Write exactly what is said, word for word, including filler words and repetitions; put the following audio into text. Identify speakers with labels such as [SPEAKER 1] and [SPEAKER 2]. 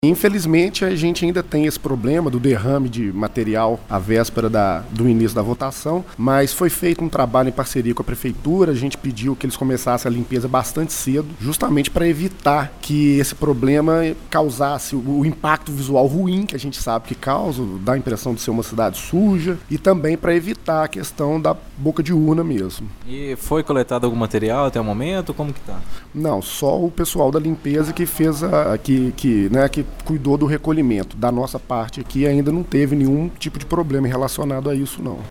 [SPEAKER 1] Infelizmente, a gente ainda tem esse problema do derrame de material à véspera da, do início da votação, mas foi feito um trabalho em parceria com a prefeitura, a gente pediu que eles começassem a limpeza bastante cedo, justamente para evitar que esse problema causasse o, o impacto visual ruim que a gente sabe que causa, dá a impressão de ser uma cidade suja, e também para evitar a questão da boca de urna mesmo.
[SPEAKER 2] E foi coletado algum material até o momento? Como que tá?
[SPEAKER 1] Não, só o pessoal da limpeza que fez a, que, que, né, que cuidou do recolhimento. Da nossa parte aqui ainda não teve nenhum tipo de problema relacionado a isso, não.